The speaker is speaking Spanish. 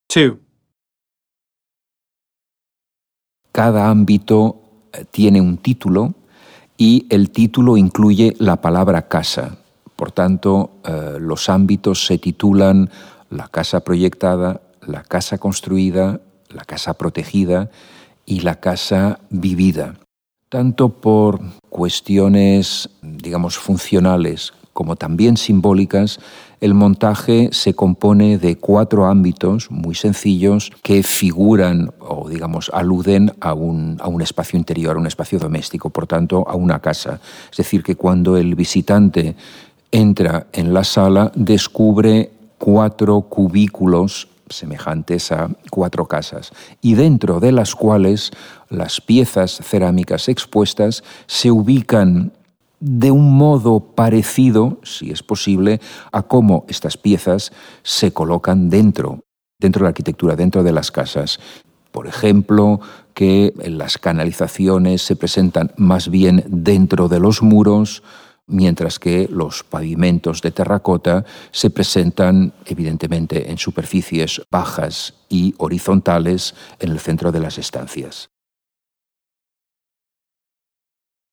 2. Cada ámbito tiene un título y el título incluye la palabra casa. Por tanto, los ámbitos se titulan la casa proyectada, la casa construida, la casa protegida y la casa vivida. Tanto por cuestiones, funcionales como también simbólicas, el montaje se compone de 4 ámbitos muy sencillos que figuran o, aluden a un espacio interior, a un espacio doméstico, por tanto, a una casa. Es decir, que cuando el visitante entra en la sala, descubre 4 cubículos semejantes a 4 casas, y dentro de las cuales las piezas cerámicas expuestas se ubican de un modo parecido, si es posible, a cómo estas piezas se colocan dentro de la arquitectura, dentro de las casas. Por ejemplo, que las canalizaciones se presentan más bien dentro de los muros, mientras que los pavimentos de terracota se presentan evidentemente en superficies bajas y horizontales en el centro de las estancias.